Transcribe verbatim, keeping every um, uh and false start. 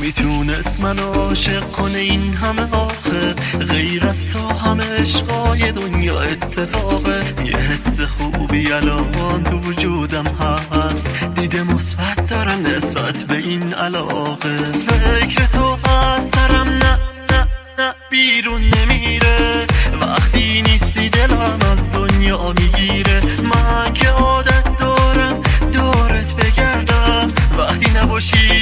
میتونست من عاشق کنه این همه آخه؟ غیر از تو همه عشقای دنیا اتفاقه. یه حس خوبی الان تو وجودم هست، دیده مثبت دارم نسبت به این علاقه. فکر تو از سرم نه نه نه بیرون نمیره، وقتی نیستی دلم از دنیا میگیره. من که عادت دارم دورت بگردم، وقتی نباشی